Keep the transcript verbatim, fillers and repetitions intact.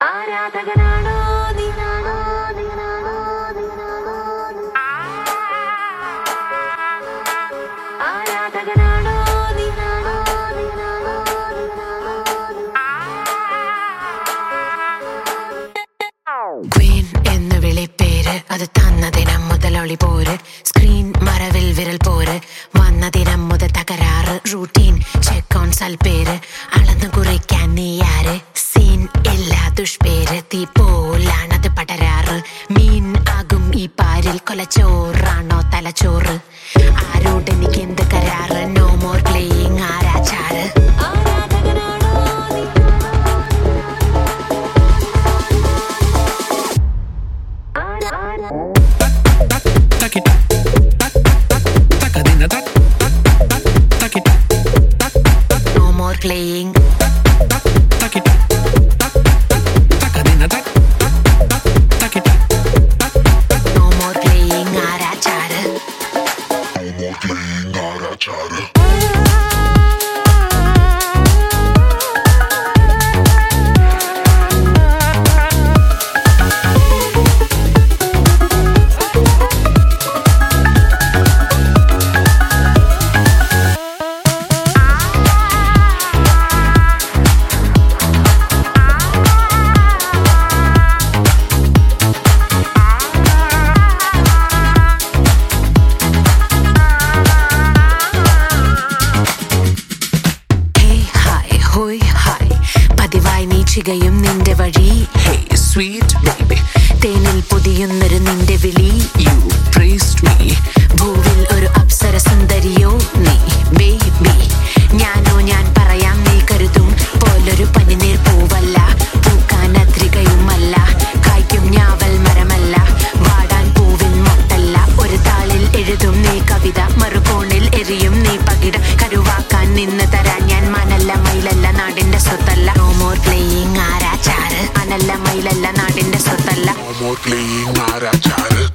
ആരാധകനാണോ നീ ആരാധകനാണോ നീ ക്വീൻ എന്ന് വിളിപ്പേര് അത് തന്ന ദിനം മുതൽ ഒളിപോര് സ്ക്രീൻ മറവിൽ വിരൽ പോര് വന്ന ദിനം മുതൽ തകരാറ് റൂട്ടീൻ ചെക്ക് ഓൺ സൽപ്പേര് അളന്നു കുറിക്കാൻ നീ ആര് സീൻ ഇല്ല ദുഷ്പേര് തീ പോലാണത് പടരാറ് മീൻ ആകും ഈ പാരിൽ കൊലച്ചോറാണോ തലച്ചോറ് ആരോട് എനിക്ക് എന്ത് കരാറ് നോ മോർ പ്ലേയിങ് ആരാച്ചാറ് No more playing. No more playing ആരാച്ചാറ്. No more playing ആരാച്ചാറ്. പതിവായി നീ ചികയും നിന്റെ വഴി Hey sweet baby, തേനിൽ പൊതിയുന്നൊരു നിന്റെ വിളി you praised me. ഭൂവിൽ ഒരു അപ്സര സുന്ദരിയോ നീ ബേബി ഞാനോ ഞാൻ പറയാം നീ കരുതും പോലൊരു പനിനീർ പൂവല്ല പൂക്കാൻ അത്രികയുമല്ല കായ്ക്കും ഞാവൽ മരമല്ല വാടാൻ പൂവിൻ മൊട്ടല്ല ഒരു താളിൽ എഴുതും നീ കവിത മറുകോണിൽ എറിയും നീ പകിട കരുവാക്കാൻ നിന്ന് തരാൻ ഞാൻ മനല്ല മയിലല്ല നാടിന്റെ സ്വത്തല്ല നോ മോർ പ്ലേയിങ് ആരാച്ചാറ് അനല്ല മയിലല്ല നാടിന്റെ സ്വത്തല്ല No more playing ആരാച്ചാറ്.